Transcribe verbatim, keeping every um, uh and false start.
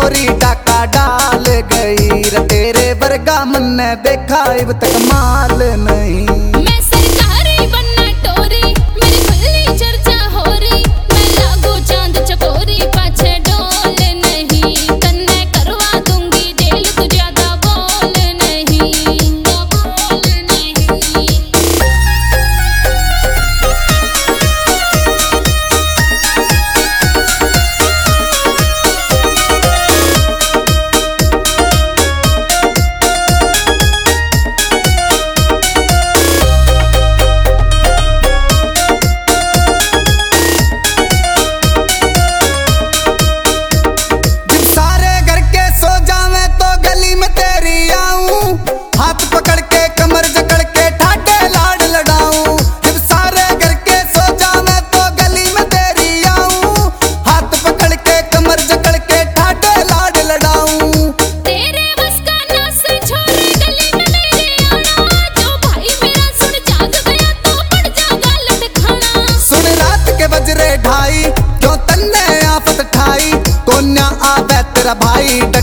छोरी डाका डाल गई रे तेरे वर्गा मन देखा इब तक माल नहीं। मैं सरकारी बनना टोरी मेरी खुली चर्चा हो रही मैं लागू चांद चकोरी पाछे डोल नहीं तन्ने करवा दूंगी जेल तू ज्यादा बोल नहीं बोल नहीं। ढाई जो तन्ने आफत ठाई कोन्या आवे तेरा भाई